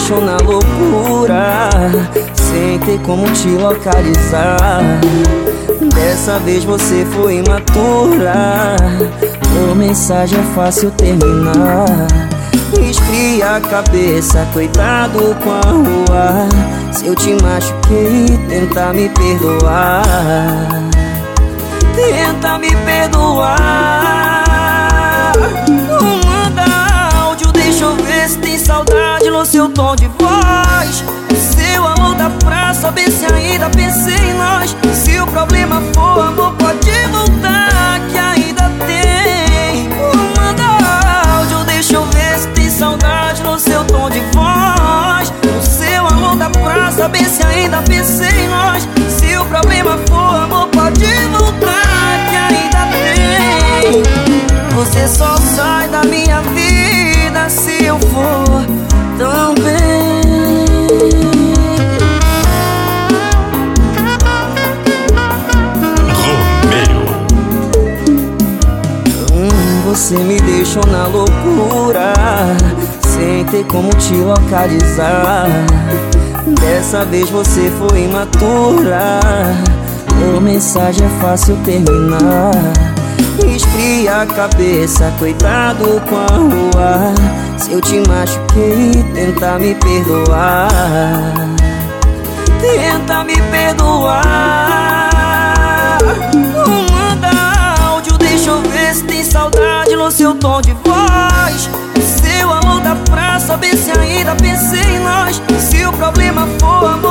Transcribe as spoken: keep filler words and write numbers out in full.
deixou na loucura, sem ter como te localizar. Dessa vez você foi imatura, por mensagem é fácil terminar. Esfria a cabeça, cuidado com a rua. Se eu te machuquei, tenta me perdoar. Tenta me perdoar. Manda áudio, deixa eu ver se tem saudade no seu tom de voz. O seu alô dá pra saber se ainda pensei em nós. Se o problema for amor, pode voltar que ainda tem. Manda áudio, deixa eu ver se tem saudade no seu tom de voz. O seu alô dá pra saber se ainda pensei em nós. Se o problema for amor, pode voltar que ainda tem. Você só sai da minha vida se eu for também. Você me deixou na loucura, sem ter como te localizar. Dessa vez você foi imatura, por mensagem é fácil terminar. Esfria a cabeça, cuidado com a rua. Se eu te machuquei, tenta me perdoar. Tenta me perdoar. Manda áudio, deixa eu ver se tem saudade no seu tom de voz. O seu alô dá pra saber se ainda pensei em nós. Se o problema for amor,